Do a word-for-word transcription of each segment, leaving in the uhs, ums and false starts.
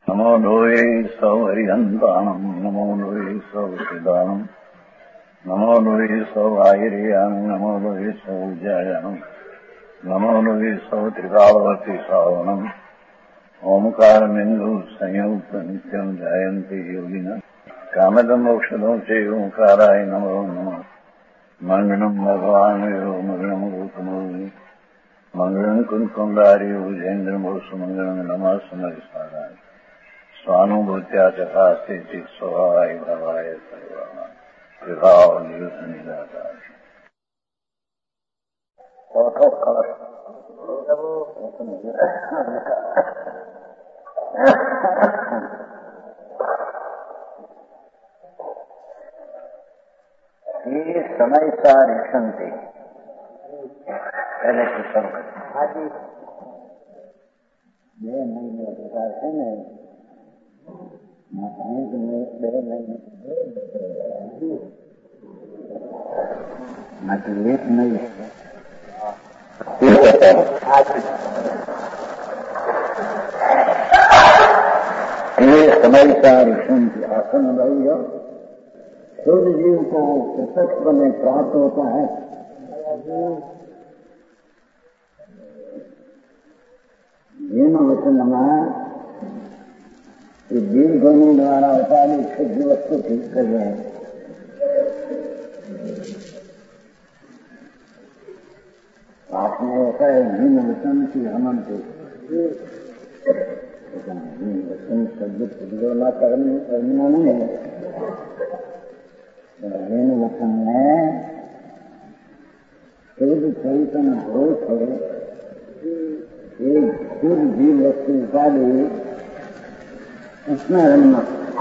नमो लोये सौहरिहन्ताणम् नमो लोये सौसिदानम् नमो लोये सौभागिर्यानम् नमो लोये सौजायानम् नमो लोये सौत्रिकावती सावनम् ओंकारमिन्दु संयुक्त नित्यम् जायन्ति योगिनः कामदम् मोक्षदम् च ओंकाराय नमो नमः मङ्गलम् भगवान् यो मङ्गलम् रूपमोहि मङ्गलम् कुन्कुण्डारि भुजेन्द्रमोसुमङ्गलम् नमः समरिसाराय स्वानुभूत्या चकास्ते चित् स्वभावाय भवाय सर्वाणाम् विभाव नियुक्त निराकार ये समय सार थे पहले की सब ये महीने प्रकार से नहीं मतलेट नहीं ये समय सार आसन भाई सूर्य जीव को प्रत्यक्ष में प्राप्त होता है। ये न वचन कि जीव गुणों द्वारा उपाधि शुद्ध वस्तु ठीक कर रहे हैं। आपने ऐसा है जीव वचन की हमन को वचन शब्द सुधरना करना नहीं है। जीव वचन में शुद्ध चैतन्य घोष है। एक शुद्ध जीव वस्तु उपाधि उसमें रमना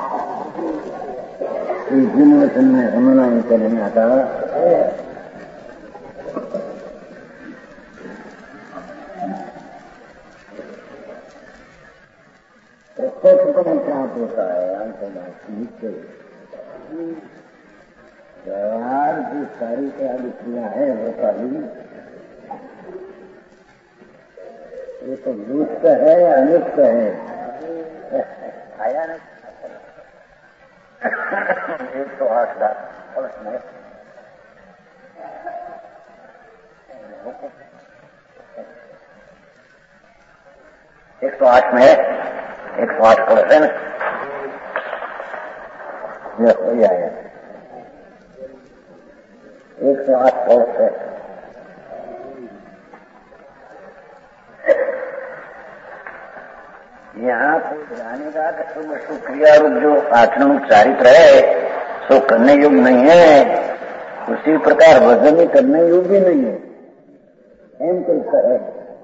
जीवन वचन में रमना ही करने आता प्रत्यक्ष को प्राप्त होता है। अंत व्यवहार की सारी तैयारी क्रिया है वो सारी ये तो दुष्ट है अनिष्ट है। आया नहीं एक सौ आठ लाख और उसमें एक सौ आठ में एक सौ आठ कलश है ना ये आया एक सौ आठ कलश है। यहाँ कोई ध्यान का शुभ सुक्रिया रूप जो आचरण चारित्र है सो करने योग्य नहीं है। उसी प्रकार वजन ही करने योग्य नहीं है। एम करता है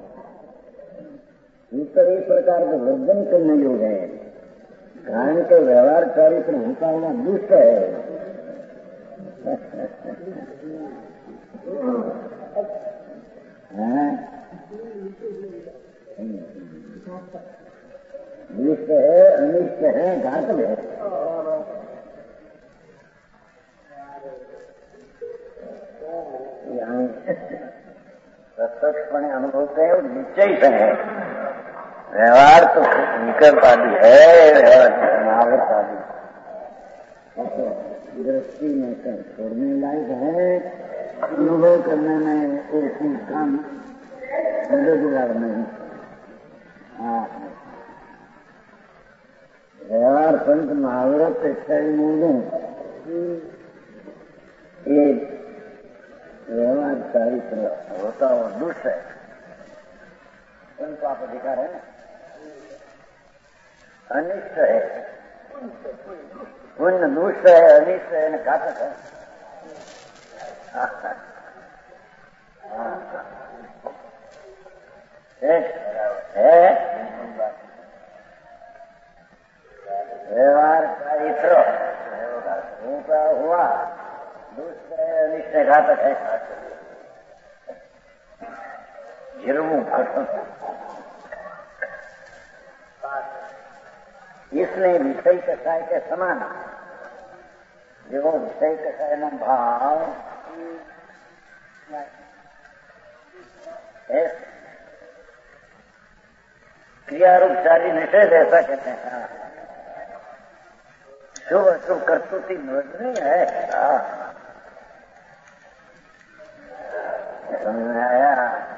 ईश्वर इस प्रकार का वर्जन करने योग्य है। कारण के व्यवहार चारित्र होता हुआ दुष्ट है। दुष्ट है अनिष्ट है घातक है। यहाँ प्रत्यक्षपणे अनुभवते हैं और निश्चय से है। व्यवहार तो निकटवादी है, व्यवहार अनावृत आदि दृष्टि में छोड़ने लायक है। अनुभव करने में एक काम मददगार नहीं। हाँ व्यवहार पंच महावरत क्षय मूलों एक व्यवहार चारित्र होता हुआ दुष्ट है। उनको आप अधिकार है अनिष्ट है। पुण्य दुष्ट है अनिष्ट है न घातक है। है व्यवहार चारित्र होता हुआ दुष्ट है अनिष्ट घातक है। इसलिए विषय कषाय के समान जो विषय कषाय न भाव क्रिया रूप चारी निषेध ऐसा कहते हैं। शुभ अशुभ कर्तुति नहीं है। समझ में आया?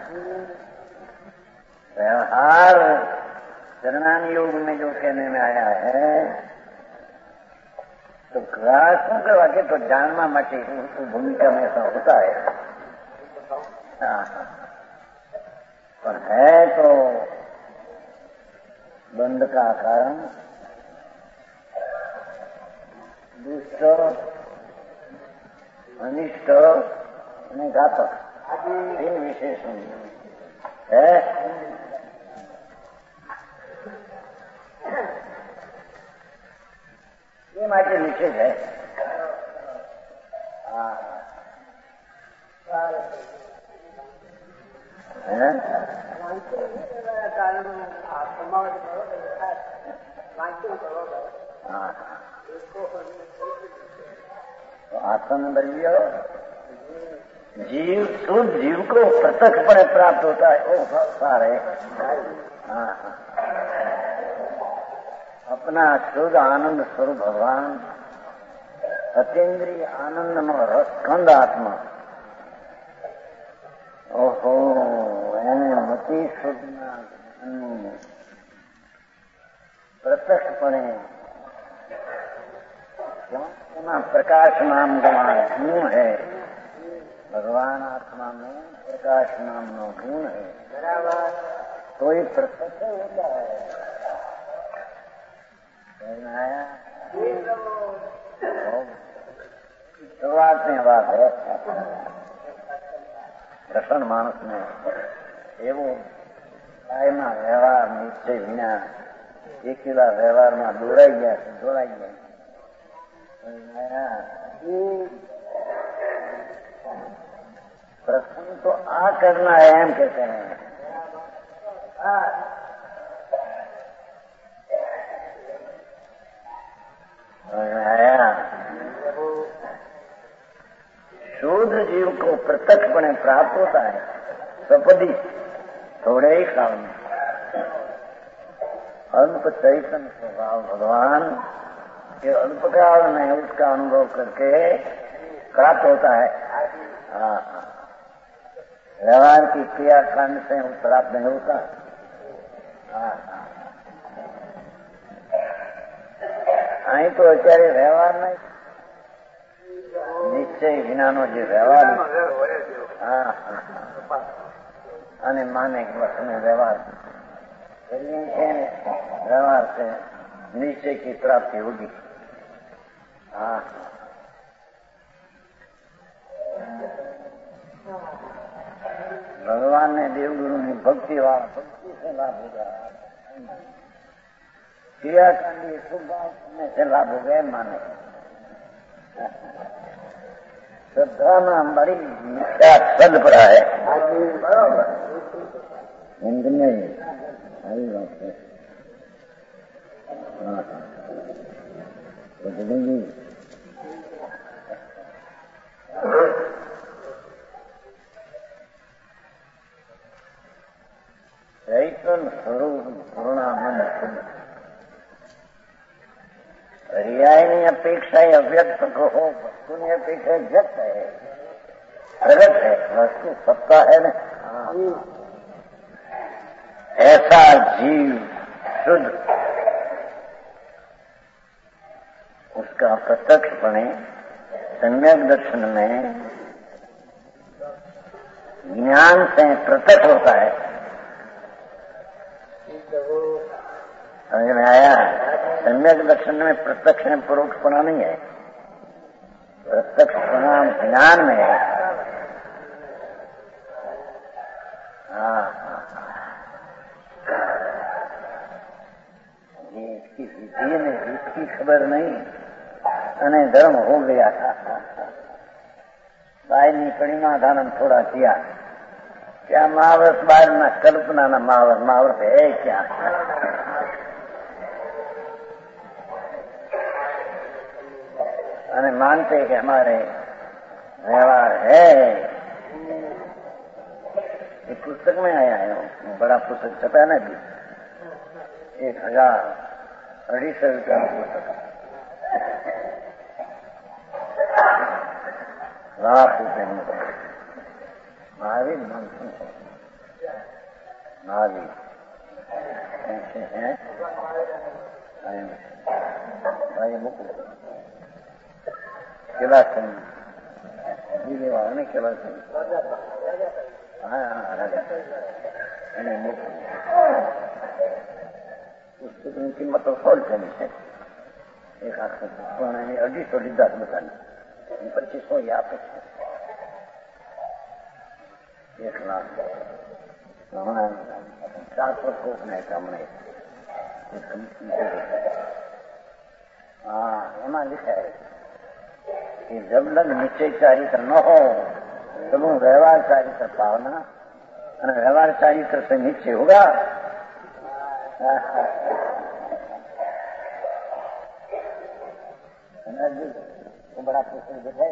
व्यवहार चरणान योग में जो कहने में आया है तो ग्रासों के वाक्य तो जानना मचे उसकी भूमिका में ऐसा होता है। पर है तो बंध का कारण दुष्ट अनिष्ट અને घातक तीन विशेषण है। ये માટે નિષેધ है। तो आत्मा में बलियो जीव शुद्ध जीव को प्रत्यक्षपणे प्राप्त होता है। वो सारे हाँ अपना शुद्ध आनंद स्वरूप भगवान अतीन्द्रिय आनंद नो रसखंड आत्मा ओहो એને મતિ શુદ્ધના પ્રત્યક્ષપણે प्रकाश नाम गवान गुण है। भगवान आत्मा में प्रकाश नाम नो गुण है। तो ये प्रत्यक्ष होता है। आया शुरुआत में बात है रसन मानस में एवं कायमा व्यवहार निश्चय विना एकेला व्यवहार में दौड़ाई गया दौड़ाई गया प्रश्न तो आ करना है एम कहते हैं। शुद्ध जीव को प्रत्यक्षपणे प्राप्त होता है सपदी थोड़े ही काल में। अल्प चैतन्य स्वभाव भगवान के अल्पकाल में उसका अनुभव करके प्राप्त होता है। हाँ व्यवहार की क्रियाकांड से वो प्राप्त नहीं होता। हाँ અહીં તો અત્યારે વ્યવહાર નહીં નિશ્ચય વિનાનો જે વ્યવહાર હા અને માને વસ્તુનો વ્યવહાર છે ને વ્યવહાર से निश्चय की प्राप्ति होगी। हाँ भगवान ने देवगुरु ने भक्ति वाला भक्ति से लाभ होगा। क्रिया कांडी शुभाव से लाभ हो गए माने श्रद्धा में बड़ी मिथ्या सद पड़ा है। हिंद में आई बात है। चैतन्य स्वरूप पूर्णानंद पर्यायनी अपेक्षा अव्यक्त को हो वस्तु की अपेक्षा व्यक्त है प्रगट है वस्तु सत्ता है ना। ऐसा जीव शुद्ध उसका प्रत्यक्षपणे सम्यक दर्शन में ज्ञान से प्रत्यक्ष होता है। समझ में आया? सम्यक दर्शन में प्रत्यक्ष में परोक्षपणा नहीं है। प्रत्यक्षपणा ज्ञान में है। हाँ ये इसकी विधि में इसकी खबर नहीं अने धर्म हो गया था। बायनी कड़ीमा दानम थोड़ा किया क्या महावरत बार न कल्पना न महावरत महावरत है क्या? अने मानते कि हमारे व्यवहार है। एक पुस्तक में आया है बड़ा पुस्तक छपा ना भी एक हजार अढ़ी सौ रुपया पुस्तक, लाख रुपये में महावीर मनसुन महावीर ऐसे हैं भाई मुकुल किला सिंह जीने वाला ने किला सिंह हाँ हाँ राजा मुकुल पुस्तकની કિંમત તો સો રૂપિયાની છે. એક આખો પણ એને અઢીસો લીધા બધાને પચીસો એ આપે છે. એક લાખ હમણાં ચારસો કોક ને હમણાં हाँ एमा लिखा है कि जब लग निश्चय चारित्र न हो तब व्यवहार चारित्र पावना और व्यवहार चारित्र से निश्चय होगा. वो बड़ा पुस्तक देखा है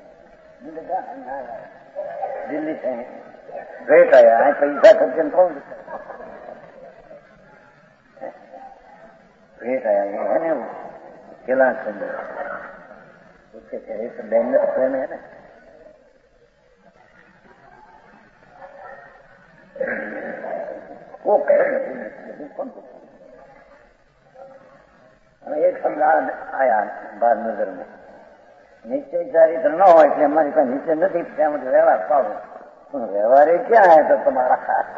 दिल्ली से भेट आया है पैसा खर्चन कौन भेट आया है ना वो किला चंद्र उसके चेहरे से बैनर प्रेम है ना. वो एक सम्राट आया बार नजर में निश्चय चारित्र न हो इसलिए हमारे पास निश्चय नहीं क्या मुझे व्यवहार पाओ. व्यवहार क्या है तो तुम्हारा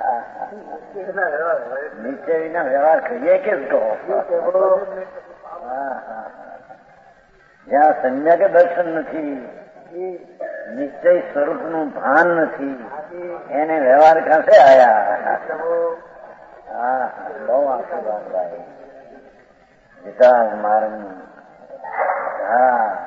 निश्चय बिना व्यवहार करिए किसको. જ્યાં સંજ્ઞા કે દર્શન નથી નિશ્ચય સ્વરૂપનું ભાન નથી એને વ્યવહાર કાંસે આયા. હા બહુ આશીર્વાદ ભાઈ વિકાસ માર્ગ હા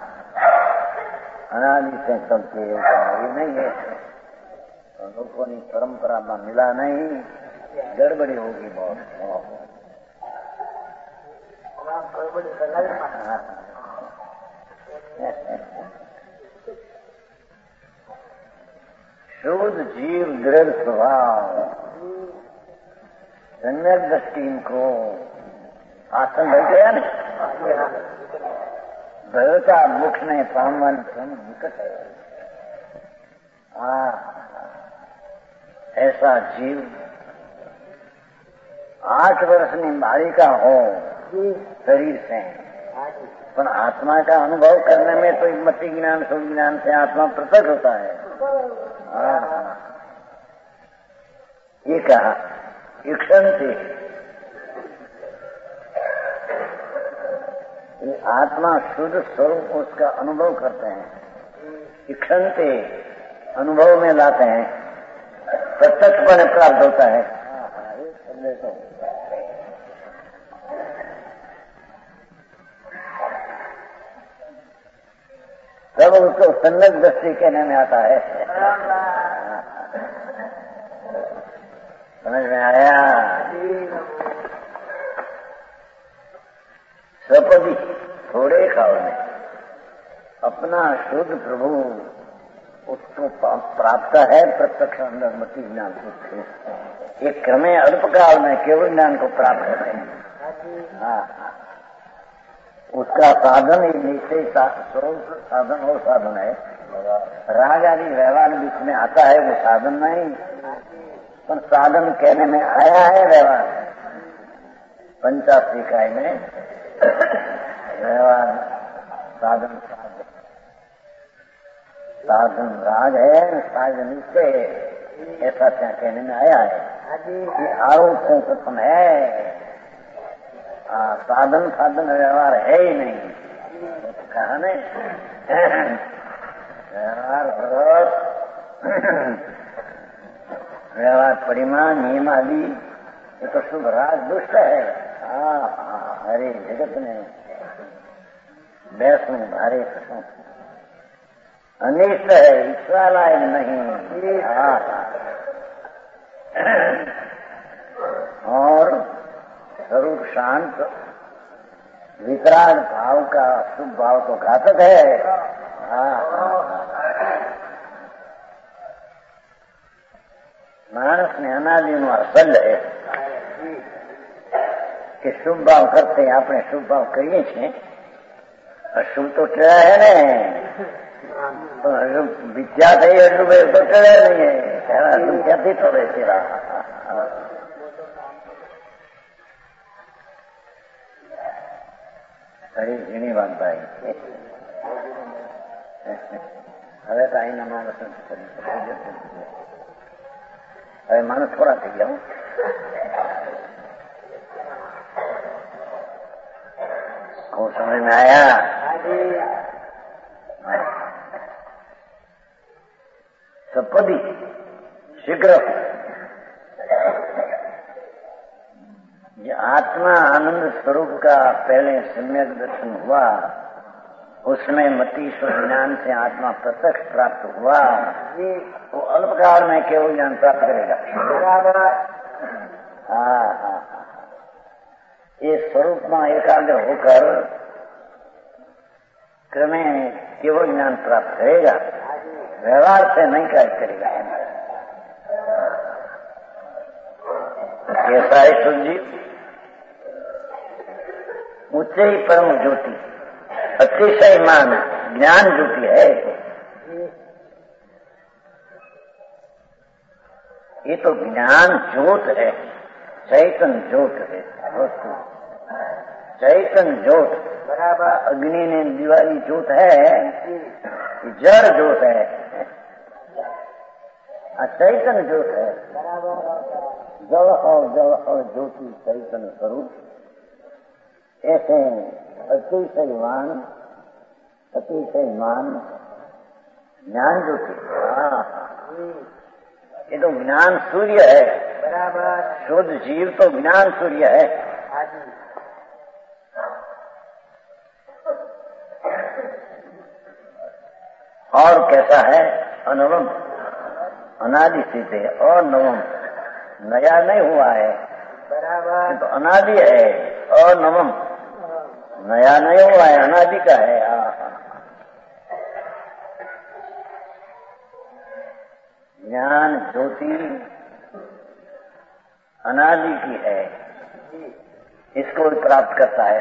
અનાદિ से सबके એવું नहीं है. लोगों परंपरा में मिला नहीं गड़बड़ी होगी बहुत. शुद्ध जीव दृढ़ स्वभाव सम्यक दृष्टि इनको आसन बैठ गया ना भयता मुख ने पावन निकट है. हाँ ऐसा जीव आठ वर्षनी बालिका हो शरीर से पर आत्मा का अनुभव करने में तो मति ज्ञान सुख ज्ञान से आत्मा पृथक होता है. ये कहा इक्षण से आत्मा शुद्ध स्वरूप उसका अनुभव करते हैं. इक्षण से अनुभव में लाते हैं प्रत्यक्षपणे प्राप्त होता है. तब उसको सन्नत दृष्टि कहने में आता है. समझ में आया. सपदी थोड़े खाओ में अपना शुद्ध प्रभु उसको प्राप्त है प्रत्यक्ष अंदर मति ज्ञान सुख. एक क्रमे अल्पकाल में केवल ज्ञान को प्राप्त करते हैं. हाँ उसका साधन ही निश्चय स्वरूप साधन वो साधन है. राग आदि व्यवहार बीच में आता है वो साधन नहीं पर साधन कहने में आया है व्यवहार. पंचाशी इकाई में व्यवहार साधन साधन साधन राग है साधन निश्चय है ऐसा क्या कहने में आया है. ये आरोप से प्रथम है. आ, साधन साधन व्यवहार है ही नहीं. कहा नहीं व्यवहार भरत व्यवहार परिमाण नियम आदि ये तो शुभ राज दुष्ट है. हाँ हरे जगत में बैस में भारे अनिष्ट है ईश्वर लायक नहीं. हाँ और स्वरूप शांत विकराल भाव का शुभ भाव तो घातक है. हाँ मानस ने अनादि નું અસલ है કે શુભ ભાવ કરતે આપણે શુભ ભાવ કરીએ છીએ, અશુભ તો ટળ્યા હે ને, વિદ્યા થઈ અશુભ તો ટળ્યા નહીં ત્યારે અશુભ ક્યાંથી ટળે છે? ઘણી ઝીણી વાત ભાઈ. હવે તો અહીંના માણસ હવે માણસ થોડા થઈ ગયા. હું સમજ में आया सपदी शीघ्र ये आत्मा आनंद स्वरूप का पहले सम्यक दर्शन हुआ, उसमें मति ज्ञान से आत्मा प्रत्यक्ष प्राप्त हुआ, वो अल्पकाल में केवल ज्ञान प्राप्त करेगा. हाँ हाँ ये स्वरूप में एकाग्र होकर क्रमेण केवल ज्ञान प्राप्त करेगा, व्यवहार से नहीं कार्य करेगा. कैसा है सुजी? उच्च ही परम ज्योति अतिशय मान ज्ञान ज्योति है. ये तो ज्ञान ज्योत है, चैतन ज्योत है. वस्तु चैतन ज्योत बराबर अग्नि ने दिवाली ज्योत है, जड़ ज्योत है, चैतन ज्योत है. जल और जल और ज्योति चैतन स्वरूप ऐसे अतिशयमान अतिशयमान ज्ञान ज्योति. ये तो ज्ञान सूर्य है बराबर. शुद्ध जीव तो ज्ञान सूर्य है. और कैसा है? अनवम अनादि स्थित है और नवम नया नहीं हुआ है बराबर. तो अनादि है और नवम नया नहीं हुआ है, अनादि का है. ज्ञान ज्योति अनादि की है, इसको प्राप्त करता है.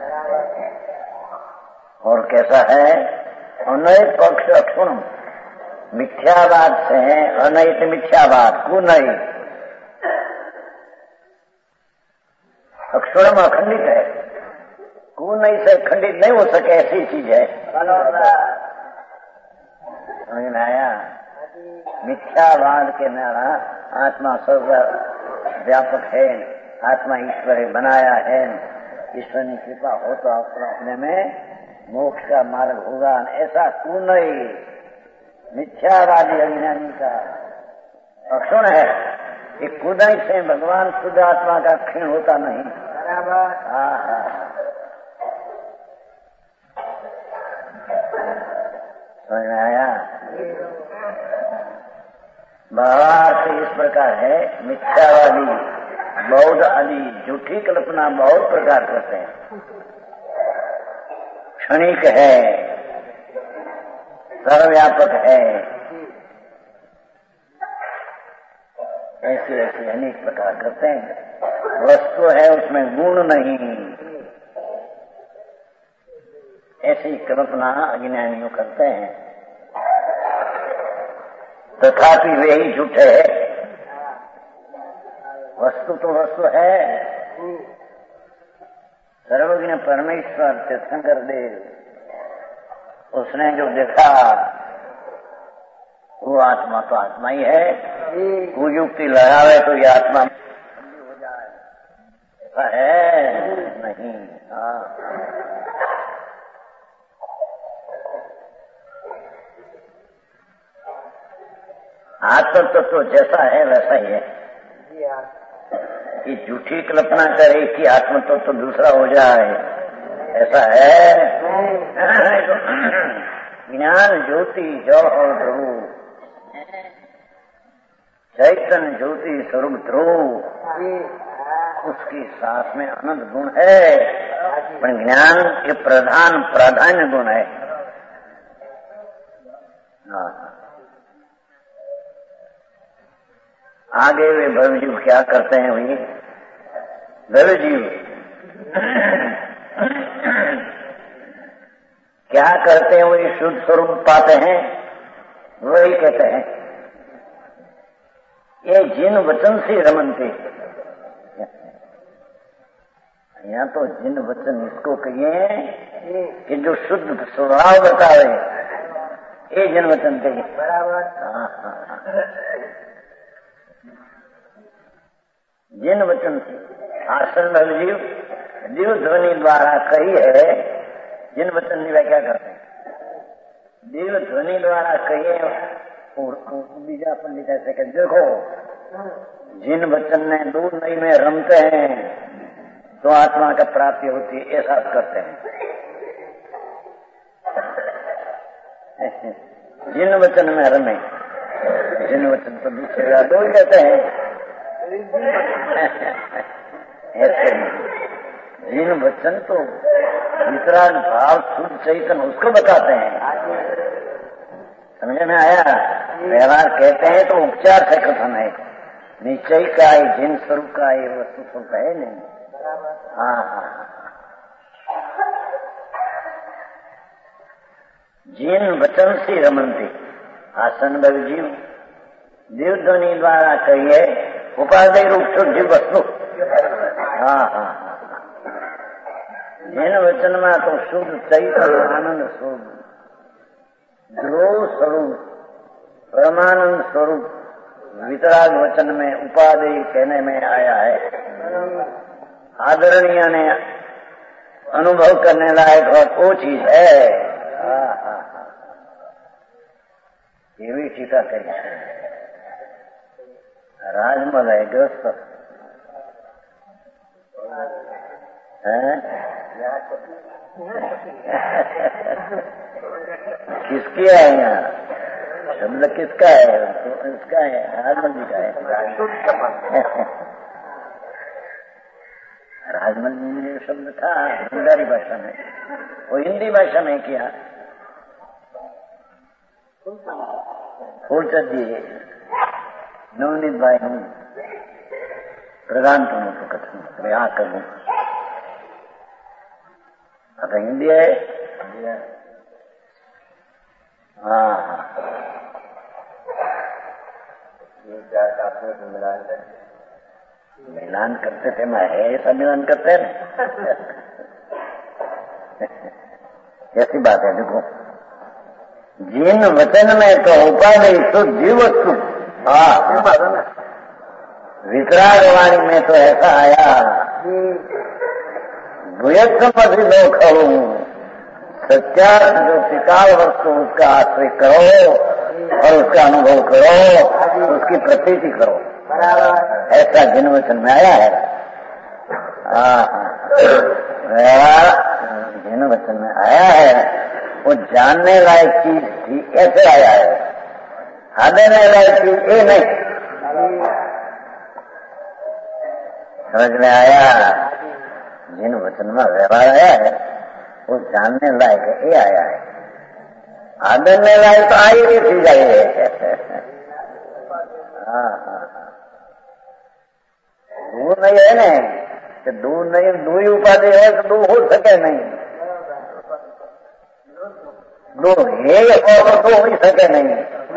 और कैसा है? अनय पक्ष अक्षुण मिथ्यावाद से है. अनैत मिथ्यावाद कुनय अक्षुणम अखंडित है. कुनय से खंडित नहीं हो सके ऐसी चीज है. समझ में आया? मिथ्यावाद के नारा आत्मा सर्व व्यापक है, आत्मा ईश्वर बनाया है, ईश्वर की कृपा हो तो अपने में मोक्ष का मार्ग होगा, ऐसा कुनय मिथ्यावादी अज्ञानी का अक्षुण है. ये कुनय से भगवान शुद्ध आत्मा का क्षीण होता नहीं बराबर. हाँ हाँ समझ में आया? भावार्थ इस प्रकार है. मिथ्यावादी बौद्ध आदि झूठी कल्पना बहुत प्रकार करते हैं. क्षणिक है, सर्वव्यापक है, ऐसे ऐसे अनेक प्रकार करते हैं. वस्तु है उसमें गुण नहीं, ऐसी कल्पना अज्ञानियों करते हैं. तथापि वे ही झूठे है. वस्तु तो वस्तु है. सर्वज्ञ परमेश्वर तीर्थंकर देव उसने जो देखा वो आत्मा तो आत्मा ही है. वो युक्ति लगावे तो ये आत्मा हो जाए ऐसा है नहीं. हाँ आत्म तत्व जैसा है वैसा ही है. कि झूठी कल्पना करे कि आत्म तत्व तो दूसरा हो जाए ऐसा है. ज्ञान ज्योति जल और ध्रुव चैतन्य ज्योति स्वरूप ध्रुव उसकी सांस में अनंत गुण है, पर ज्ञान के प्रधान प्राधान्य गुण है. हाँ आगे वे भवजीव क्या करते हैं? भाई भवजीव क्या करते हैं वही शुद्ध स्वरूप पाते हैं, वही कहते हैं ये जिन वचन से रमनते। यहाँ तो जिन वचन इसको कहिए कि जो शुद्ध स्वभाव बतावे, ये जिन वचन कहिए। बराबर। हाँ हाँ, जिन वचन से आसन जीव जीव ध्वनि द्वारा कही है, जिन वचन की व्याख्या करते हैं। जीव ध्वनि द्वारा कहिए और बीजा पंडित ऐसे कहते, देखो जिन वचन ने दूर नहीं में रमते हैं तो आत्मा का प्राप्ति होती है, ऐसा करते हैं। जिन वचन में रमे, जिन वचन तो दूसरे दो ही कहते हैं। ऐसे जिन वचन तो वितराग भाव शुद्ध चैतन्य उसको बताते हैं। समझ में आया? व्यवहार कहते हैं तो उपचार से कथन है, निश्चय का है, जिन स्वरूप का है, वस्तु स्वरूप है नहीं। हाँ हाँ, जिन वचन से रमनते आसन बल जीव जीव ध्वनि द्वारा कहिए उपाधि रूप शुद्ध जीव वस्तु। हाँ हाँ, जिन वचन में तो शुद्ध चैतन्य आनंद स्वरूप ध्रुव स्वरूप परमानंद स्वरूप वितराग वचन में उपाधि कहने में आया है। आदरणीय ने अनुभव करने लायक और वो चीज है। हाँ हाँ हाँ, ये भी टीका कही राजमल है ग्रस्त है। किसकी है यहाँ शब्द, किसका है? तो इसका है, राजमल जी का है। राजमल जी ने जो शब्द था बंगाली भाषा में, वो हिंदी भाषा में किया। फूलचंद जी नवनीत भाई हूँ प्रधान तुम तो कथन प्रयाह करूँ। अब हिंदी है। हाँ हाँ, मिलान मिलान करते थे, मैं है सब मिलान करते हैं। कैसी बात है? देखो जिन वचन में तो उपाधि शुद्ध जीवस्तु। हाँ, वितराग वाणी में तो ऐसा आया भूयत्म दो खड़ू सच्चा जो त्रिकाल वस्तु उसका आश्रय करो और उसका अनुभव करो, उसकी प्रतीति करो। ऐसा जिन वचन में आया है। जिन वचन में आया है वो जानने लायक चीज थी, ऐसे आया है। आदरने लायक चीज ये नहीं। समझ में आया? जिन वचन में व्यवहार आया है वो जानने लायक है, ये आया है। आदरने लायक तो आई नहीं चीज आई है। हाँ हाँ हाँ, दूर नहीं है ना कि दूर नहीं, दो ही उपाधि है तो दो हो सके नहीं। दो है और दो हो ही सके नहीं।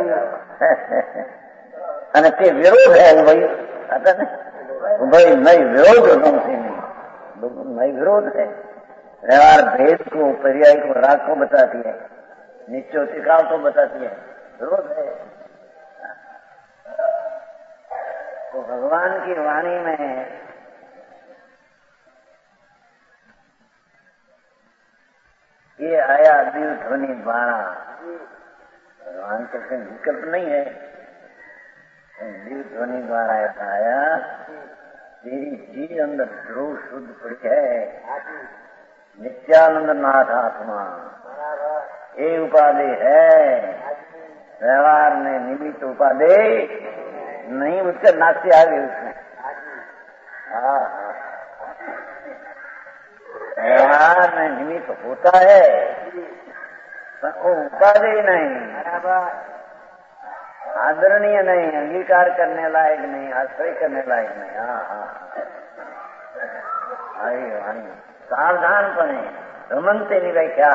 અને તે વિરોધ है भाई, आता नहीं भाई नहीं विरोध नहीं, नहीं विरोध है। व्यवहार भेद को पर्याय को राग को बताती है, निश्चय टिकाव को बताती है, विरोध है। तो भगवान की वाणी में ये आया दिव्य ध्वनि द्वारा। भगवान के कोई विकल्प नहीं है, दिव्य ध्वनि द्वारा ऐसा आया। तेरी चीज अंदर ध्रुव शुद्ध पड़ी है, नित्यानंद नाथ आत्मा ये उपाधि है। व्यवहार में निमित्त उपाधि नहीं, उसके नाश्ते आ गई उसमें। व्यवहार में निमित्त होता है पर वो उपाधि नहीं, आदरणीय नहीं, अंगीकार करने लायक नहीं, आश्रय करने लायक नहीं। हाँ हाँ, हरि वाणी सावधान बने रमनते ની વ્યાખ્યા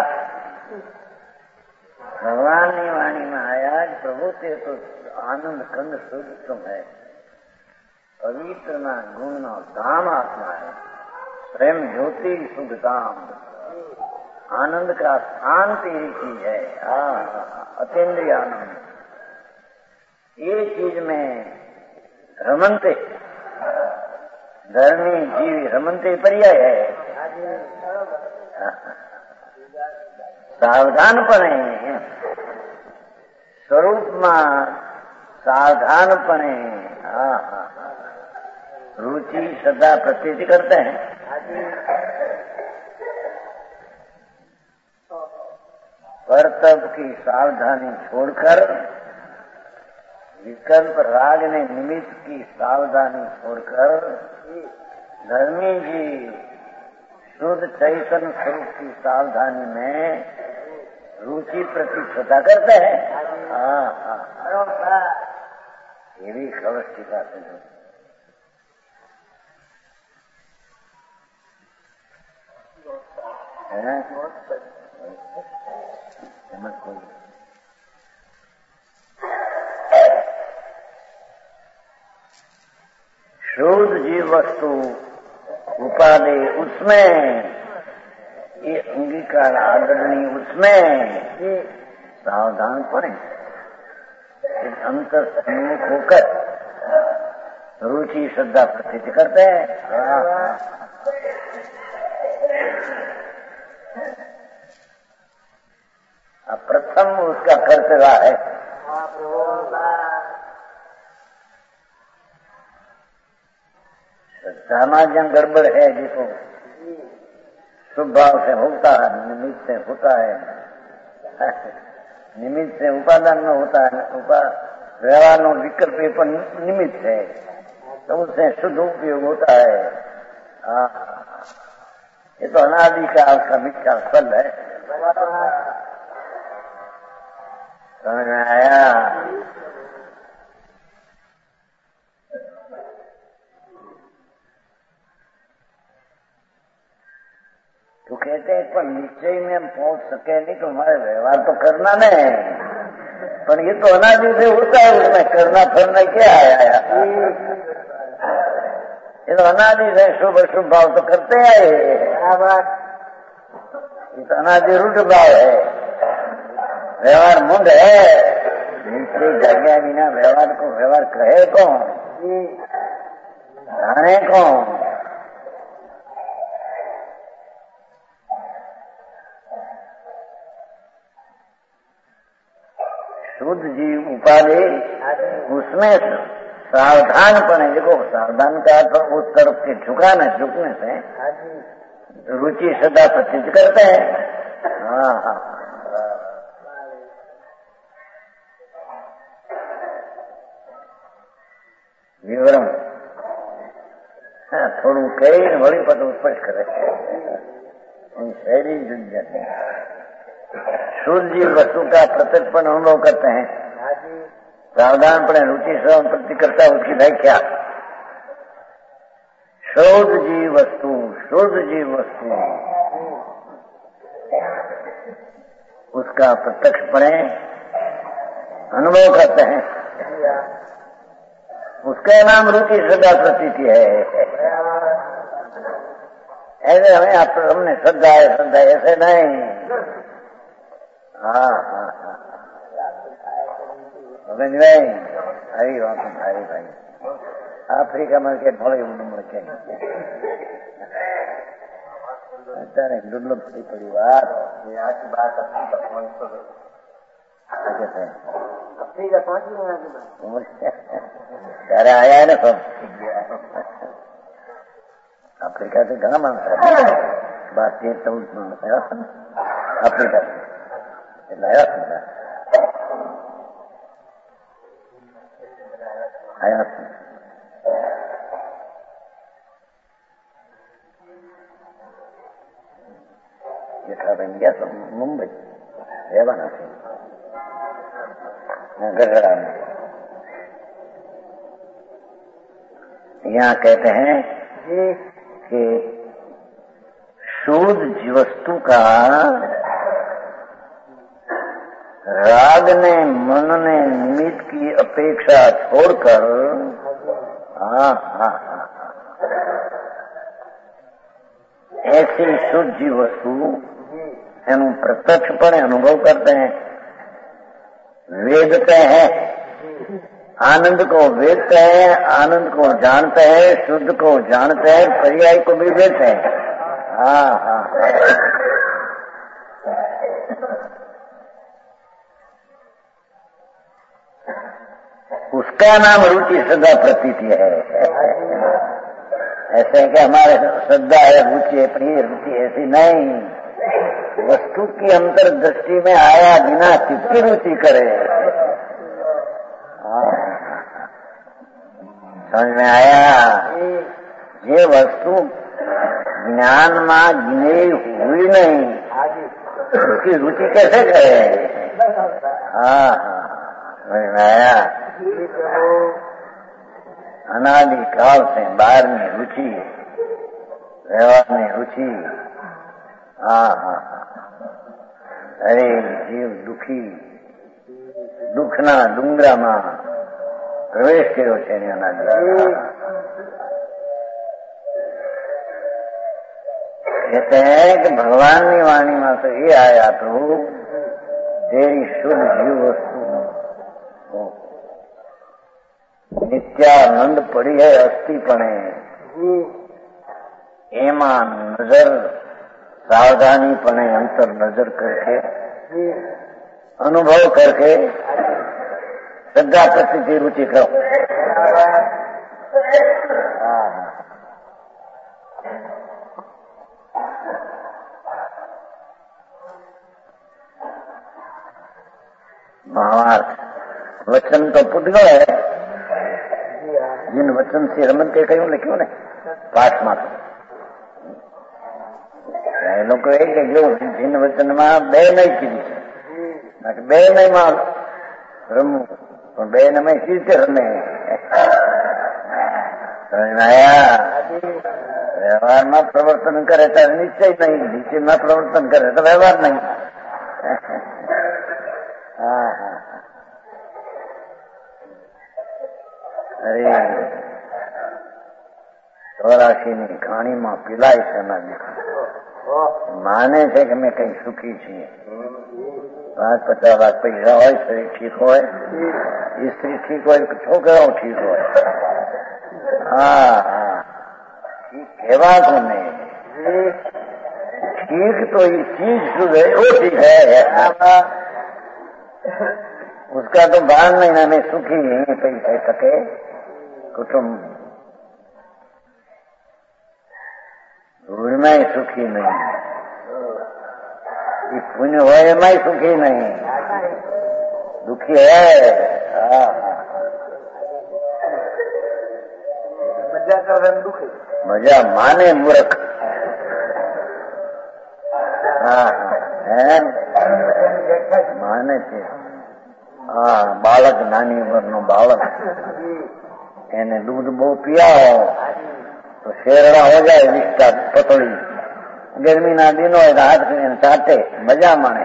ભગવાનની વાણીમાં આયા જ પ્રભુ તે તો આનંદ કંદ શુદ્ધ तुम है पवित्रना गुणना धाम आत्मा है प्रेम ज्योति शुद्ध धाम आनंद का स्थान तेरी चीज है अतीन्द्रिय आनंद ये चीज में रमनते धर्मी जीवी रमनते पर्याय है सावधानपणे स्वरूपમાં सावधानपणे रुचि श्रद्धा प्रतीति करते हैं कर्तव्य की सावधानी छोड़कर विकल्प राग ने निमित्त की सावधानी छोड़कर धर्मी जी शुद्ध चैतन्य स्वरूप की सावधानी में रुचि प्रति श्रद्धा करते हैं। हाँ हाँ ये भी खबर टीका से शुद्ध जीव वस्तु उपाधि उसमें ये अंगीकार आदरणीय उसमें सावधान पड़े अंतर सम्मुख होकर रुचि श्रद्धा प्रतीत करते हैं। प्रथम उसका कर्तव्य है सामाजिक गड़बड़ है जिसको शुभ भाव से होता है निमित्त से होता है निमित्त से उपादान में होता है उपा व्यवहार नो विकल्प पर निमित्त है तो उससे शुद्ध उपयोग होता है। आ, ये तो अनादि का उसका मिथ्या फल है। समझ में आया? तो कहते हैं पर निश्चय में हम पहुंच सके नहीं तो हमारे व्यवहार तो करना नहीं पर ये तो अनादि से होता है उसमें करना फिरना क्या आया ये तो अनादि से शुभ शुभ भाव तो करते आए ये तो अनादि रूढ़ भाव है व्यवहार मुंड है निश्चय जाग्या बिना व्यवहार को व्यवहार कहे कौन जाने कौन शुद्ध जीव उपाधि उसमें सावधान पने देखो सावधान का तो उस तरफ के झुकाना झुकने से रुचि सदा प्रतीत करते हैं। हाँ हाँ विवरण थोड़ू कई वही पद स्पष्ट करे शैली जुड़ जाते हैं। शुद्ध जीव वस्तु का प्रत्यक्षपण अनुभव करते हैं सावधान पड़े रुचि श्रवण प्रति करता है उसकी व्याख्या शुद्ध जीव वस्तु शुद्ध जीव वस्तु उसका प्रत्यक्षपणे अनुभव करते हैं उसका नाम रुचि श्रद्धा प्रतीति है। ऐसे हमें आप हमने श्रद्धा है श्रद्धा ऐसे नहीं। हाँ हाँ हाँ समझ गए हरी बात हरी भाई अफ्रीका में के थोड़े उम्र के અત્યારે દુર્લભ થઈ પડી વાત આખી બાત અફ્રીકા પહોંચતો અફ્રીકા પહોંચી ત્યારે આયા ને सब अफ्रीका से घना माणस बात तेर चौदह माणस आया अफ्रीका से आया आया यथाबेन गया तो मुंबई રહેવાના છે गढ़ड़ा में। यहाँ कहते हैं कि शुद्ध वस्तु का राग ने मन ने निमित्त की अपेक्षा छोड़कर हाँ हाँ हाँ ऐसी शुद्ध वस्तु एनु प्रत्यक्षपणे अनुभव करते हैं, वेदते हैं, आनंद को वेदते हैं, आनंद को जानते हैं, शुद्ध को जानते हैं, पर्याय को भी वेदते हैं। हाँ हाँ उसका नाम रुचि श्रद्धा प्रतीति है। ऐसे है कि हमारे श्रद्धा है, रुचि है, प्रिय रुचि, ऐसी नहीं। वस्तु की अंतर्दृष्टि में आया बिना किसकी रुचि करे। समझ में आया? ये वस्तु ज्ञान में गिने हुई नहीं, उसकी रुचि कैसे करे? हाँ समझ में आया? अनादि काल से बाहर में रुचि, व्यवहार में रुचि। हाँ हाँ अरे जीव दुखी दुखना डूंगरा में प्रवेश કર્યો છે એની અનાદિ। कहते हैं कि भगवान की वाणी में तो ये आया प्रभु तेरी शुद्ध जीव वस्तु नित्यानंद पड़ी है अस्थिपणे, एमा नजर सावधानी पणे अंतर नजर करके अनुभव करके श्रद्धा प्रति रुचि करो। महाभारत वचन तो पुद्गल है, जिन वचन से रमन के क्यों लिख्યું ને પાઠમાં એ લોકો એ કે જો જીન વચનમાં બે નહીં કીધી છે, બે નહીં માં રમવું પણ બે ને મેં સીધે રમે। व्यवहार में प्रवर्तन करे तो निश्चय नहीं, निश्चय में प्रवर्तन करे तो व्यवहार नहीं। हाँ हाँ अरे ચોરાશી ની ઘાણી માં પીલાય છે ના માને છે કે મેં કઈ સુખી છીએ। પાંચ પચાસ લાખ પૈસા હોય, શરીર ठीक હોય, स्त्री ठीक હોય, છોકરાઓ ठीक હોય। हाँ हाँ ठीक कहवा को नहीं, ठीक तो ये चीज शुद्ध है, वो ठीक है। उसका तो बारह महीना में सुखी नहीं पैसे टके कुटुंब में सुखी नहीं, ये पुण्य हो में सुखी नहीं, दुखी है। मजा कर दुखी, मजा माने मूर्ख। हाँ है माने છે। हाँ बालक नानी उम्र नो बालक એને दूध બહુ पियाओ तो शेरड़ा हो जाए, विस्ता पतली। गर्मी ना दिन हो हाथ चाटे मजा माने।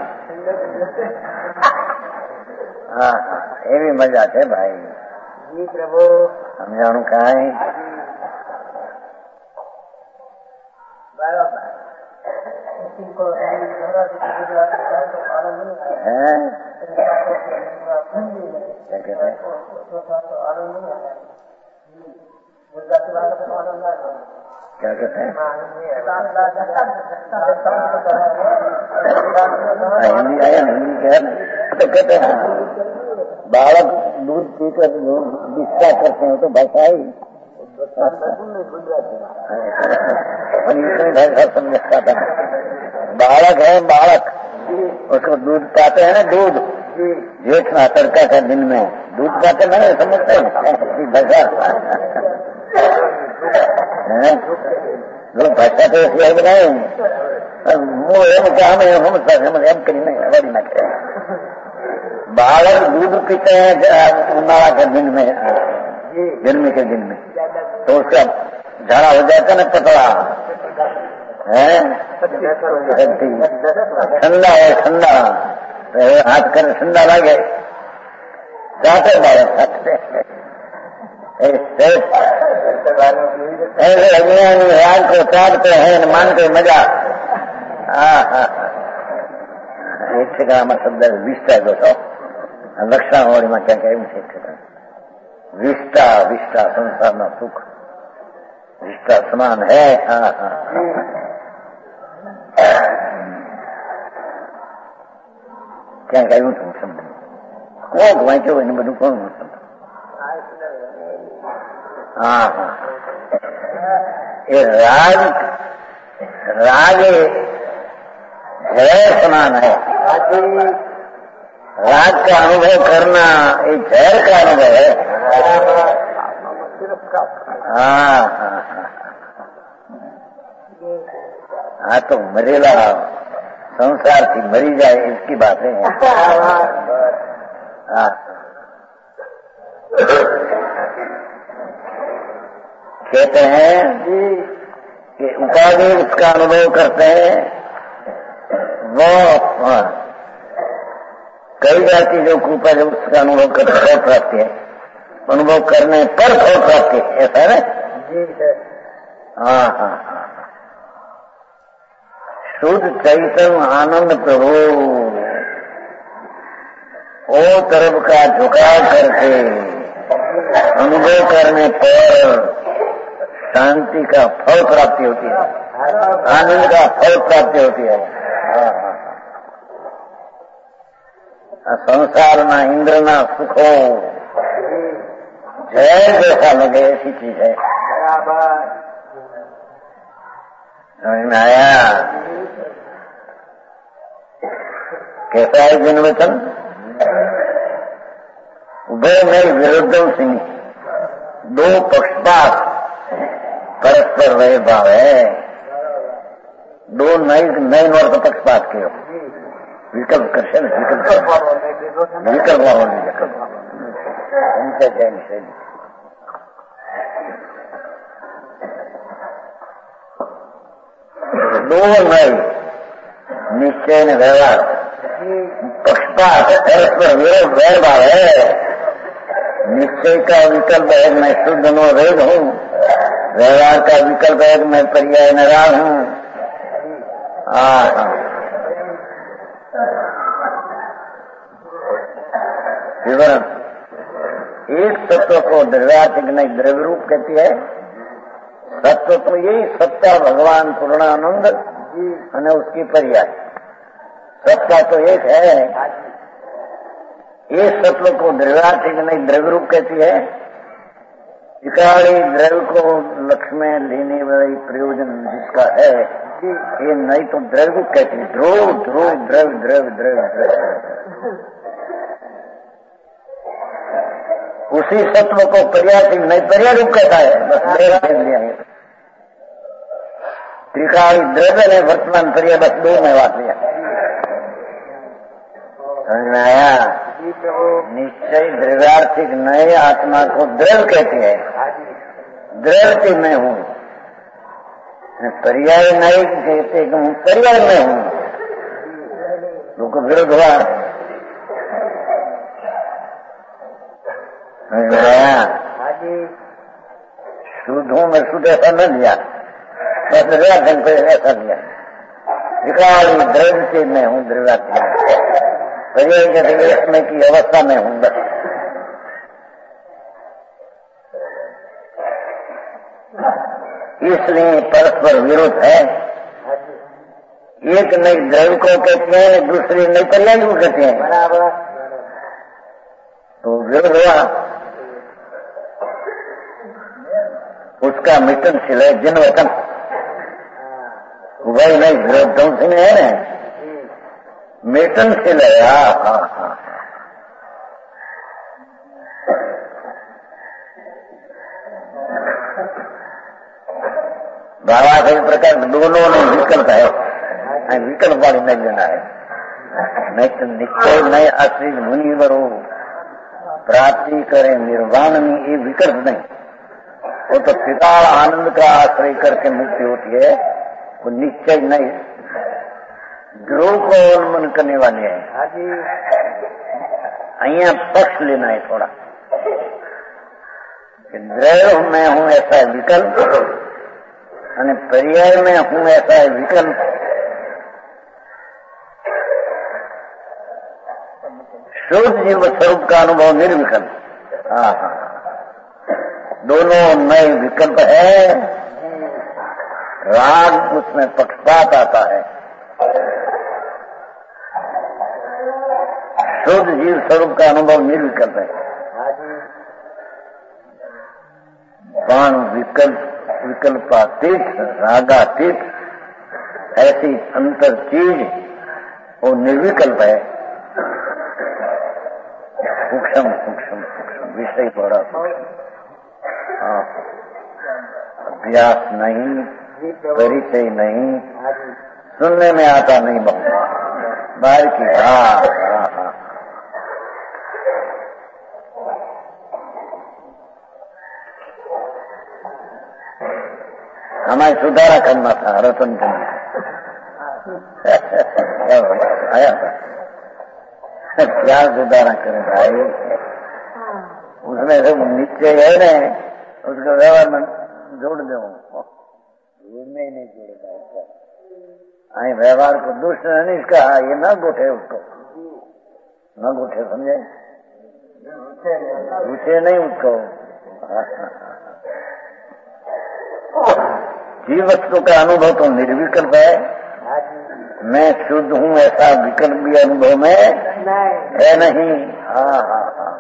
हाँ हाँ एवी मजा है भाई जी प्रभु समझाणु काई है क्या कहते हैं? क्या कहते हैं? हिंदी आया, हिंदी क्या तो कहते हैं बालक दूध पीकर विस्ता करते हैं तो भाषा ही भाषा समझता था। बालक है बालक, उसको दूध पाते हैं ना, दूध जेठ ना तड़का का दिन में दूध पाते नहीं समझते भाषा। भाषा तो ऐसी है नहीं, वो एम काम है हम समझ एम करी नहीं अवधि न करे। बालक दूध पीते हैं उन्नाला के दिन में, गर्मी के दिन में, तो उसका झाड़ा हो जाता है ना पतला, है ठंडा है ठंडा हाथ कर ठंडा लगे जाते बारे ऐसे अज्ञानी राग को त्यागते हैं मानते मजा। हाँ हाँ एक ठिकाना शब्द विष्टा दोस्तों लक्षणावली में क्या कहूँ છે विष्टा विष्टा संसार में सुख विष्टा समान है। हाँ हाँ क्या कहूँ तुम शब्द કોણ વાંચ્યો એને બધું કોણ? હા હા એ राग राग जहर समान है। राग का अनुभव करना ये जहर का अनुभव है। हाँ हाँ हाँ तो मरेला संसार थी मरी जाए इसकी बात है। हाँ कहते हैं कि उपाधि उसका अनुभव करते हैं वो कई जाति जो कृपा जो उसका अनुभव करते फल प्राप्ति है अनुभव करने पर फल प्राप्ति ऐसा है। हाँ हाँ हाँ शुद्ध चैतन्य आनंद प्रभु ओ तरफ का झुकाव करके अनुभव करने पर शांति का फल प्राप्ति होती है आनंद का फल प्राप्ति होती है। संसार ना इंद्र ना सुखो जय जैसा लगे ऐसी चीज है। समझ में आया? कैसा है जिन वचन उभय में विरुद्धम सिंह दो पक्षपात परस्पर वह भाव है। दो नए नए वर्ग पक्षपात के विकल्प कर विकल्प विकल्प विकल्प उनसे जैन से दो नए निश्चय ने व्यवहार पक्षपात परस्पर विरोध वह भाव है। निश्चय का विकल्प है मैं शुद्ध नो वेद हूँ व्यवहार का विकल्प है कि मैं पर्याय नारायण हूँ। हाँ विवरण एक सत्व को द्रव्यात्मिक नहीं द्रव्य रूप कहती है। सत्व तो यही सत्ता भगवान पूर्णानंद और उसकी पर्याय सत्ता तो एक है। ये सत्व को द्रव्यात्मिक नहीं द्रव्य रूप कहती है। इकाड़ी द्रव्य को लक्ष्य में लेने वाली प्रयोजन जिसका है ये नहीं तो द्रव्य कहती है। ध्रुव ध्रुव द्रव्य द्रव्य द्रव्य द्रव्य उसी सत्व को पर्याय नहीं पर्याय रूप कहता है। बस मेरा लिया है त्रिकाली द्रव्य ने वर्तमान पर्याय बस दो में बात लिया। समझ में आया? निश्चय द्रव्यार्थिक नए आत्मा को द्रव्य कहते हैं। द्रव्य में हूँ पर्याय नए कहते कि हूँ पर्याय में हूँ लोग विरोध हुआ। समझ में आया? शुद्ध हूँ मैं शुद्ध ऐसा न लिया बस द्रव्यार्थ पे ऐसा लिया। विकाली द्रव्य में हूँ द्रव्यार्थ पर्याय में की अवस्था में हूँ बस। इसलिए परस्पर विरोध है। एक नई द्रव्य को कहते हैं दूसरी नई पर्याय को कहते हैं। तो विरोध हुआ उसका मिटनशील है जिन वचन वही नहीं विरोध ढंग से है ना मिटनशील है। हाँ हाँ हाँ भावा कई प्रकार दोनों ने विकल्प है विकल्प वाली नहीं लेना है। नहीं तो निश्चय नए असली मुनिवर हो प्राप्ति करें निर्वाण में ये विकल्प नहीं। वो तो पिता आनंद का आश्रय करके मुक्ति होती है। कोई निश्चय नहीं, ध्रुव को अवलंबन करने वाले हैं। अहिया पक्ष लेना है थोड़ा, द्रव्य में हूं ऐसा है विकल्प, અને पर्याय में हूं ऐसा है विकल्प। शुद्ध जीव स्वरूप का अनुभव निर्विकल्प। हाँ हाँ, दोनों नए विकल्प है। राग उसमें पक्षपात आता है। शुद्ध जीव स्वरूप का अनुभव निर्विकल्प है। बाण विकल्प विकल्पातीत रागातीत ऐसी अंतर चीज वो निर्विकल्प है। सूक्ष्म सूक्ष्म सूक्ष्म विषय बड़ा अभ्यास नहीं, परिचय नहीं, सुनने में आता नहीं बहुत बाहर की। हाँ हाँ हाँ, हमारे सुधारा करना था रतन चंद आया था। क्या सुधारा करे भाई, उसमें सब नीचे है ना, उसको व्यवहार में जोड़ दो, में नहीं जोड़ेगा। आई व्यवहार को दुष्ट नहीं इसका, ये न गोठे उसको, न गोठे समझे, पूछे नहीं उसको। जीव वस्तु का अनुभव तो निर्विकल्प है। मैं शुद्ध हूँ ऐसा विकल्प भी अनुभव में है नहीं। हाँ हाँ हाँ,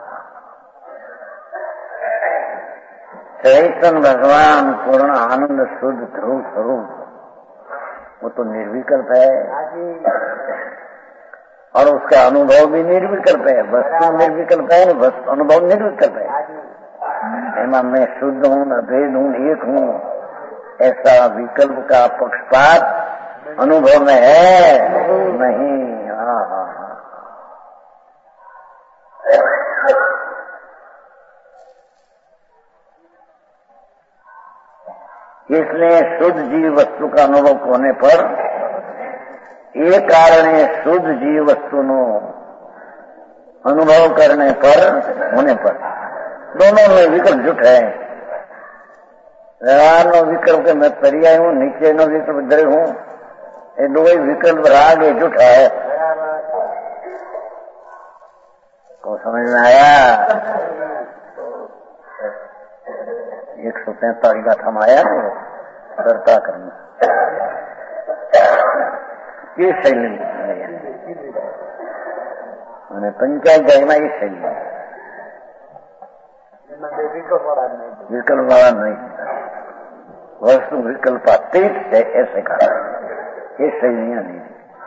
चैतन्य भगवान पूर्ण आनंद शुद्ध ध्रुव स्वरूप वो तो निर्विकल्प है, और उसका अनुभव भी निर्विकल्प है। वस्तु निर्विकल्प है, वस्तु अनुभव निर्विकल्प है। एमा मैं शुद्ध हूँ, अभेद हूँ, एक हूँ ऐसा विकल्प का पक्षपात अनुभव में है नहीं। हाँ हाँ हाँ, इसलिए शुद्ध जीव वस्तु का अनुभव होने पर ये कारण है, शुद्ध जीव वस्तु नो अनुभव करने पर होने पर दोनों में विकल्प जुट है। व्यवहार नो विकल्प के मैं पर्याय हूँ, नीचे नो विकल्प द्रव्य हूँ, ये दो ही विकल्प राग जुट है। को समझ में आया? एक सौ पैंतालीस का थम आया ना करता करना ये शैली मैंने पंचायत जाए ना, ये शैली विकल्प वाला नहीं, वस्तु विकल्पातीत है ऐसे कहा। ये शैलियां नहीं,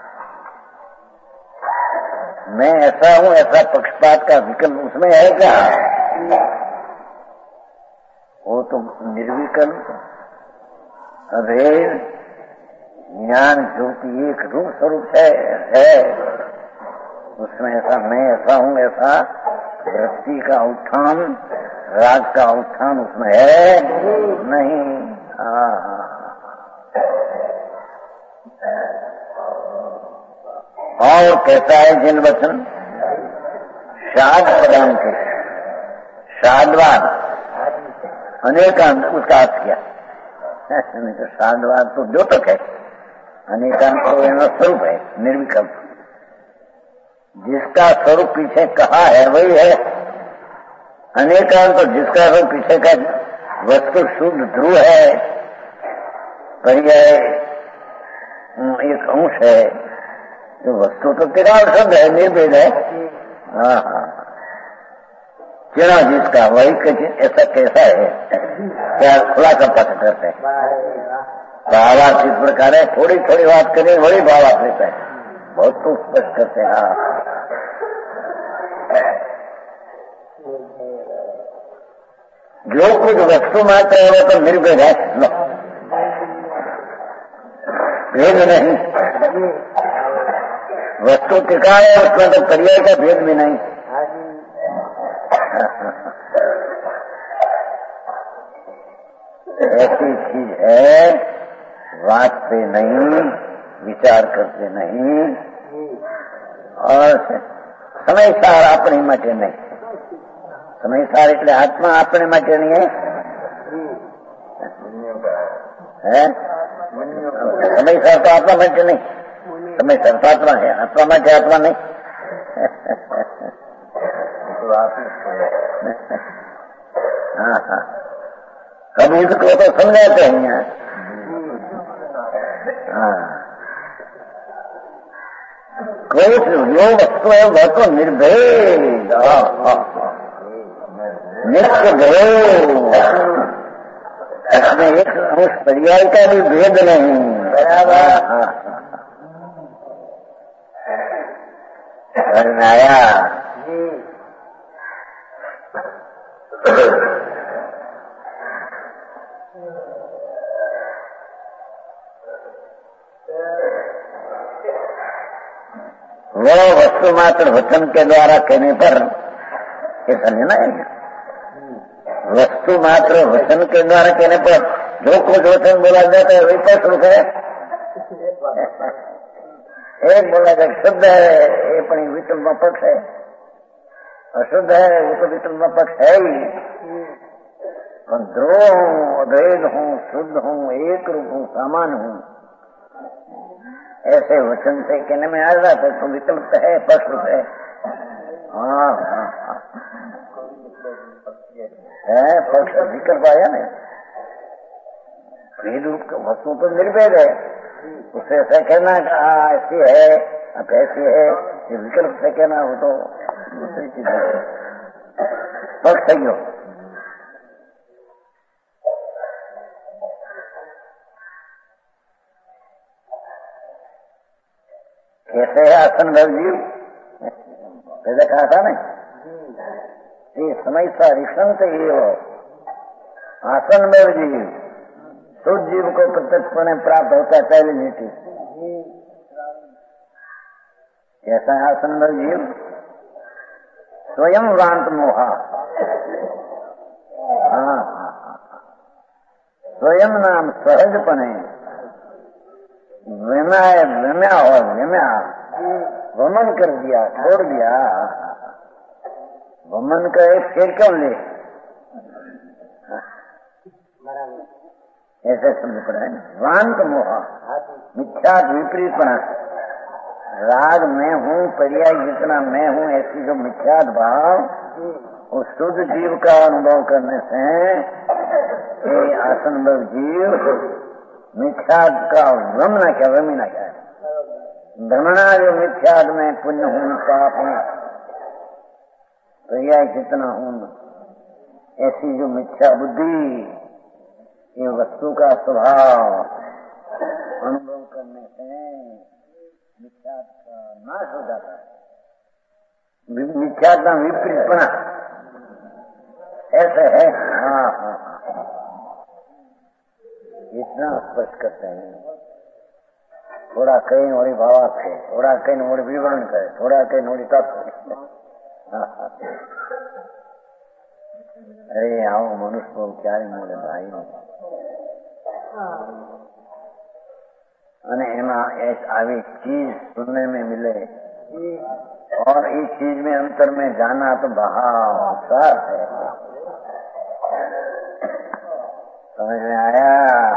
मैं ऐसा हूं ऐसा पक्षपात का विकल्प उसमें है क्या? वो तो निर्विकल्प अभेद ज्ञान ज्योति एक रूप स्वरूप है, है उसमें ऐसा मैं ऐसा हूं ऐसा वृत्ति का उत्थान राग का उत्थान उसमें है नहीं। हाँ और कहता है जिन वचन शाद प्रदान के शादवाद अनेकांत उसका अर्थ किया, नहीं तो शादवाद तो द्योतक है, अनेकांत तो यह स्वरूप है निर्विकल्प। जिसका स्वरूप पीछे कहा है वही है अनेकांत, तो जिसका स्वरूप पीछे का वस्तु शुद्ध ध्रुव है, पर्याय एक अंश है, तो वस्तु तो तेरा शब्द है, निर्भेद है। हाँ हाँ, तेरा जिसका वही ऐसा कैसा है, क्या खुलासा पता करते हैं। भावार्थ इस प्रकार है, थोड़ी थोड़ी बात करें वही भावार्थ लेता है, बहुत तो स्पष्ट करते हैं। हाँ जो कुछ वस्तु मात्र है वो तो निर्भेद है, भेद नहीं। वस्तु टिका है उसमें तो पर्याय का भेद भी नहीं। ऐसी चीज है बांटते नहीं, विचार करते नहीं, और સમયસાર આપણી માટે નહીં. સમયસાર એટલે આત્મા આપણે માટે નહીં હે સમયસાર તો આપણા માટે નહીં. સમયસાર તો આત્મા છે, આત્મા માટે આત્મા નહીં. हाँ हाँ कबीर को तो समझाते हैं यहाँ. हाँ कोई जो वस्तु है वह तो निर्भेद नित्य भेद, इसमें एक उस पर्याय का भी भेद नहीं. बराबर आया. वो वस्तु मात्र वचन के द्वारा कहने पर ये समझना है. वस्तु मात्र वचन के द्वारा कहने पर जो कुछ वचन बोला जाता है वही पर शुरू है. एक बोला जाए शुद्ध है ये पण विकल्प पक्ष है, अशुद्ध है वो तो विकल्प पक्ष है ही. ध्रुव हूँ, अद्वैत हूँ, शुद्ध हूँ, एक रूप हूँ, समान हूँ, ऐसे वचन से कहने में आ जाता है तो विकल्प है, पक्ष है. हाँ हाँ हाँ है पक्ष विकल्प आया ना. भेद रूप का वस्तु तो निर्भेद है, उससे ऐसा कहना ऐसी है अब ऐसी है, ये विकल्प से कहना हो तो दूसरी चीज है. पक्ष सही हो. कैसे है आसन भव जीव, पहले कहा था ना ये समय सारिक्षण से ही हो. आसन भव जीव शुद्ध जीव को प्रत्यक्षपणे प्राप्त होता है पहली नीति. कैसा है आसन भव जीव? स्वयं वांत मोहा. हाँ स्वयं नाम सहजपणे विमय विमया और विमया वमन कर दिया, छोड़ दिया. वमन का एक शेर क्यों ले, ऐसे समझ पड़ा है. वांत मोहा मिथ्या विपरीतपना, राग मैं हूँ, पर्याय जितना मैं हूँ, ऐसी जो मिथ्यात भाव उस शुद्ध जीव का अनुभव करने से ये आसन भव जीव मिथ्याद का वमना क्या वमिना क्या है. भ्रमणा जो मिथ्याद में पुण्य हूँ, पाप हूँ, पर्याय जितना हूँ, ऐसी जो मिथ्या बुद्धि, ये वस्तु का स्वभाव अनुभव करने से मिथ्याद का नाश हो जाता है. मिथ्याद का विपरीतपना ऐसे है. हाँ हाँ हाँ इतना स्पष्ट करते हैं. थोड़ा कहीं नोड़ी भावा थे, थोड़ा कहीं नोड़ी विवरण करे, थोड़ा कहीं नोड़ी तत्व. अरे आओ मनुष्य को क्या मोड़े भाई. અને એમાં એક આવી चीज सुनने में मिले और इस चीज में अंतर में जाना तो भाव साफ है. समझ में आया?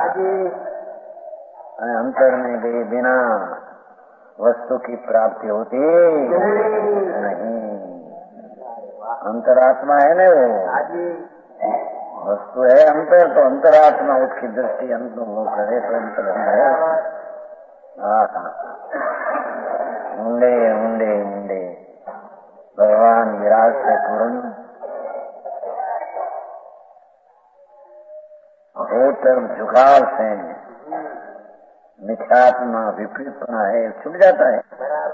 अंतर में गए बिना वस्तु की प्राप्ति होती नहीं. अंतरात्मा है ना वो, वस्तु है अंतर, तो अंतरात्मा उसकी दृष्टि अंत वो करे तो अंतर है. ऊंडे ऊंडे ऊंडे भगवान विराट से पूर्ण दो तरफ झुकाव से मिथ्यात्मा विपरीतपना है छुप जाता है.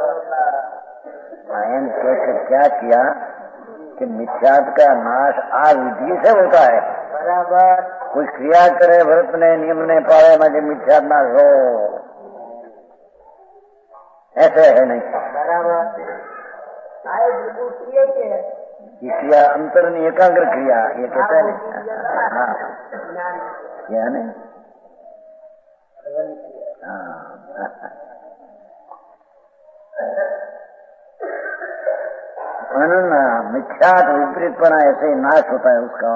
आयन कहकर क्या किया कि मिथ्यात का नाश आ विधि से होता है. बराबर कुछ क्रिया करे व्रत ने नियम ने पावे माटे मिथ्यात नाश हो, ऐसे है नहीं. बराबर ये क्रिया अंतर नहीं, एकाग्र क्रिया ये कहते हैं. हाँ क्या नहीं मिथ्यात विपरीतपना ऐसे ही नाश होता है उसका।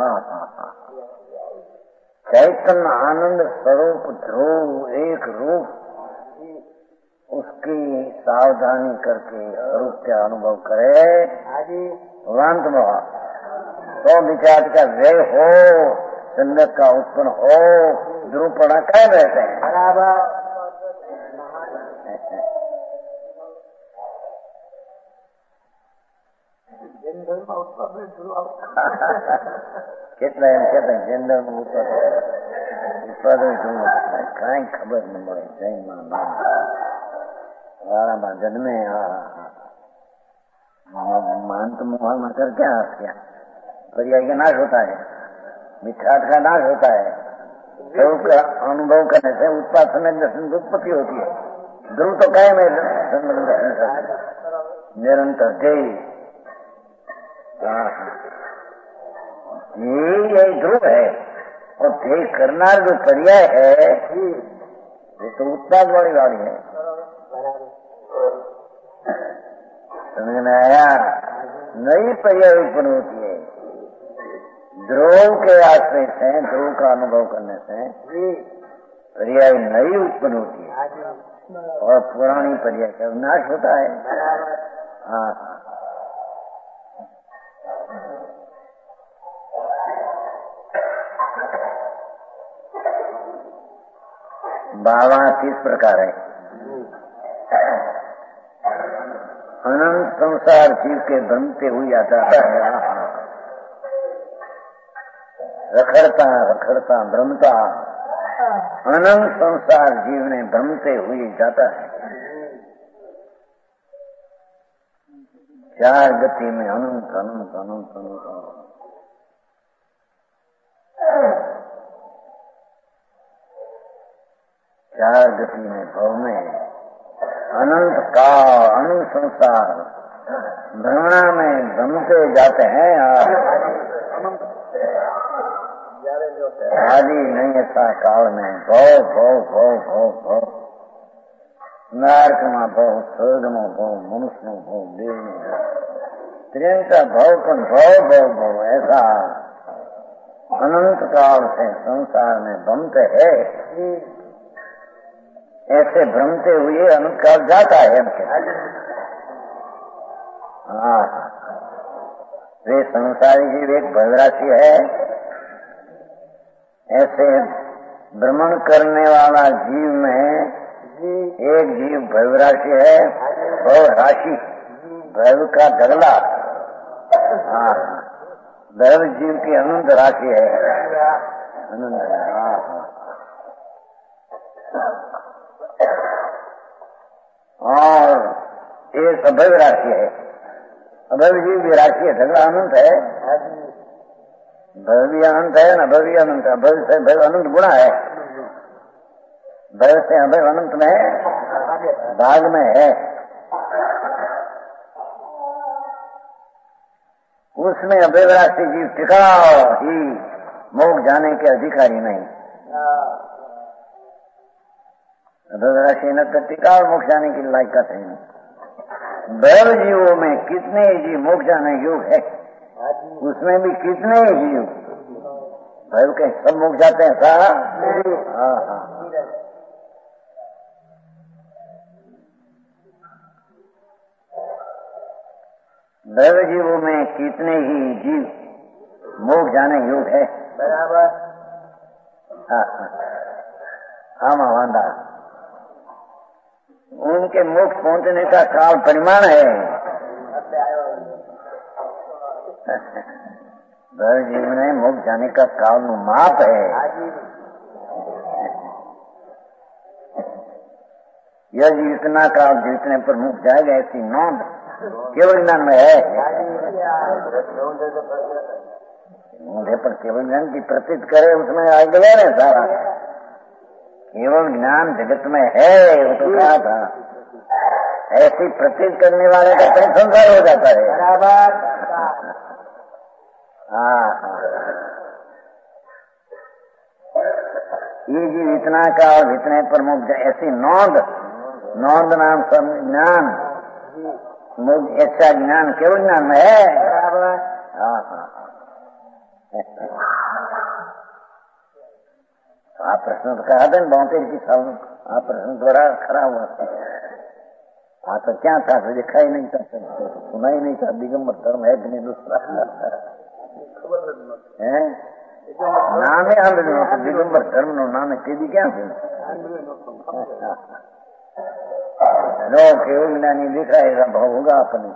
चैतन्य आनंद स्वरूप ध्रुव एक रूप, उसकी सावधानी करके रूप का अनुभव करे तुरंत तो विचार का व्यय हो, संगत का उत्पन्न हो, ध्रुवपना कह रहते हैं बराबर। કેટલા એમ કહેતા જેન્ડર નું ઉત્પાદન કઈ ખબર ન મળે જૈનમાં નામ વાળામાં જન્મે महंत मोहन मकर क्या अर्थ क्या पर्याय का नाश होता है, मिथ्यार्थ का नाश होता है, स्वरूप का अनुभव करने से उत्पाद समय दर्शन की उत्पत्ति होती है। ध्रुव तो कायम है निरंतर जय यही ध्रुव है। और ध्येय करना जो पर्याय है ये तो उत्पाद वाली वाली है। समझ में आया? नई पर्याय उत्पन्न होती है ध्रुव के आश्रय से, ध्रुव का अनुभव करने से पर्याय नई उत्पन्न होती है और पुरानी पर्याय का नाश होता है। हाँ बाबा किस प्रकार है? अनंत संसार जीव के बनते हुए आता है, रखड़ता रखड़ता भ्रमता अनंत संसार जीव ने भ्रमते हुए जाता है। चार गति में अनंत अनंत अनंत अनंत चार गति में भव में अनंत का अनंत संसार भ्रमणा में भ्रमते जाते हैं। आदि नहीं ऐसा काल में भव भव भव भव भव नारक में भव, स्वर्ग में भव, मनुष्य में भव, देव में भव, त्रियंका भव पर भव भव भव ऐसा अनंत काल से संसार में भ्रमते है। ऐसे भ्रमते हुए अनंत काल जाता है हमके। हाँ वे संसारी जीव एक भवराशि है। ऐसे भ्रमण करने वाला जीव में एक जीव भवराशि है, भव राशि भव का ढगला। हाँ भव जीव की अनंत राशि है, अनंत। हाँ और एक अभव राशि है, अभव जीव की राशि है, ढगला अनंत है। भव भी अनंत है न भव भी अनंत है। भव से भव अनंत गुणा है, भव से अभव अनंत में भाग में है। उसमें अभव राशि जीव टिका ही मोक्ष जाने के अधिकारी नहीं। अभव राशि न तो टिका और मोक्ष जाने की लायकात है नहीं। भव जीवों में कितने जीव मोक्ष जाने योग्य है, उसमें भी कितने जीव भव के सब मोक्ष जाते हैं सारा। हाँ हाँ भव जीवों में कितने ही जीव मोक्ष जाने योग्य है बराबर। हाँ हाँ वांदा उनके मोक्ष पहुंचने का काल परिमाण है। भव जीव में मोक्ष जाने का काल माप है। यह जीव इतना काल जीतने पर मोक्ष जाएगा ऐसी नौंद केवल ज्ञान में है। मुझे पर केवल ज्ञान की प्रतीत करे उसमें आ गया है सारा। केवल ज्ञान जगत में है वो तो कहा था। ऐसी प्रतीत करने वाले का कहीं संसार हो जाता है बराबर। हाँ ये जीव इतना का और इतने पर मोक्ष ऐसी नौंद नौंद नाम सब ज्ञान, ऐसा ज्ञान केवल ज्ञान है। हाँ हाँ आप प्रश्न तो कहा था बहुतेर की साल आप प्रश्न द्वारा खरा हुआ था। हाँ तो क्या था, तो देखा ही नहीं था, सुना ही नहीं था। दिगंबर धर्म है कि नहीं दूसरा है नाम है आंदोलन तो दिगंबर धर्म नो नाम है तेजी क्या थी नो केवल ज्ञानी दिखा है भाव होगा अपने।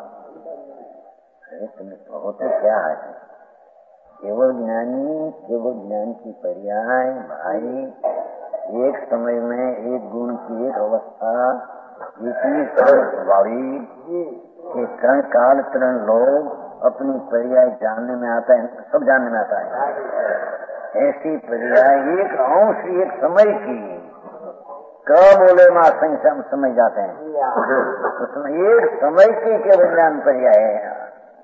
होते क्या है केवल ज्ञानी, केवल ज्ञान की पर्याय भाई एक समय में एक गुण की एक अवस्था इतनी स्वभावी कि तरण काल तरण लोग अपनी पर्याय जानने में आता है, सब जानने में आता है। ऐसी पर्याय एक अंश एक समय की कब बोले मां संख्या में समझ जाते हैं उसमें एक समय की केवल ज्ञान पर्याय है।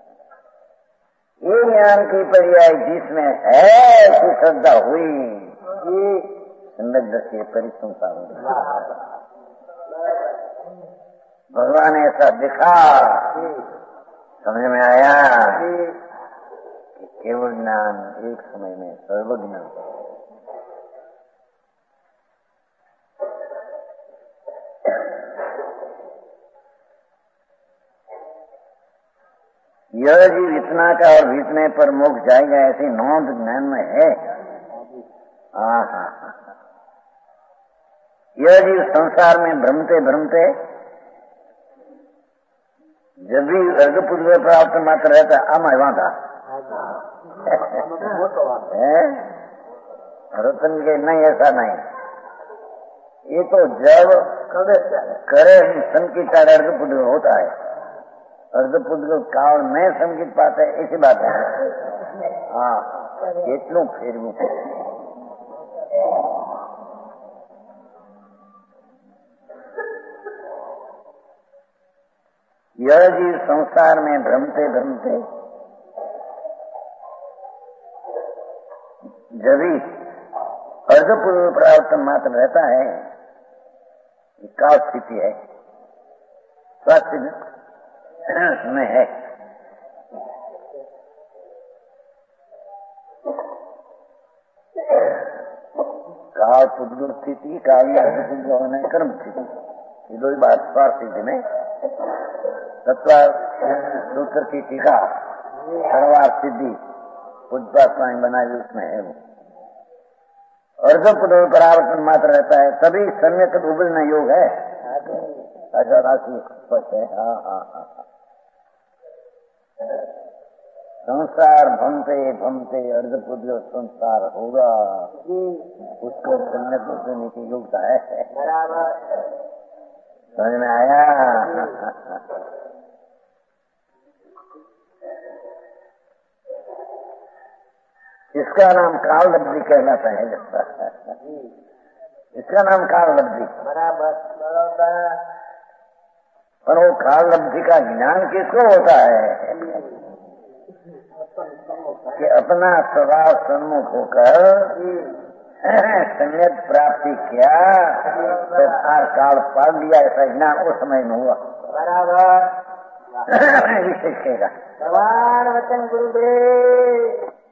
ये ज्ञान की पर्याय जिसमें है ऐसी श्रद्धा हुई सम्यक से परिसंसा भगवान ऐसा दिखा समझ में आया कि केवल ज्ञान एक समय में सर्वज्ञ यह जीव इतना का और इतने पर मोक्ष जाएगा ऐसी नौंद ज्ञान में है। हाँ हाँ यह जीव संसार में भ्रमते भ्रमते जब भी अर्घपुर में प्राप्त मात्र रहता अमय वहां था रतन के नहीं ऐसा नहीं। ये तो जब करे संकित अर्घपुर होता है अर्धपुत्र काल में संगीत पाते ऐसी बात है। हाँ કેટલું ફેરવું यह जीव संसार में भ्रमते भ्रमते जब भी अर्धपूर्व प्राप्त मात्र रहता है काल स्थिति है स्वास्थ्य में है। काल पुद्गल स्थिति काल होने कर्म स्थिति ये दो ही बात स्वार सिद्धि में तत्व सूत्र की टीका सर्वार सिद्धि पूजपा स्वामी बनाई उसमें है वो अर्ध पुद्गल परावर्तन मात्र रहता है तभी सम्यक उबलना योग है। ऐसा राशि स्पष्ट है। हाँ हाँ हाँ संसार भमते भमते अर्धपुत्र संसार होगा उसको सम्यक होने की योग्यता है। समझ में आया। इसका नाम काल लब्धि कहलाता है। इसका नाम काल लब्धि बराबर बराबर। पर वो काल लब्धि का ज्ञान किसको होता है कि अपना स्वभाव सम्मुख होकर सम्यक प्राप्ति किया तो हर काल पाल लिया ऐसा ज्ञान उस समय में हुआ बराबर। विशेष कहेगा भगवान वचन गुरुदेव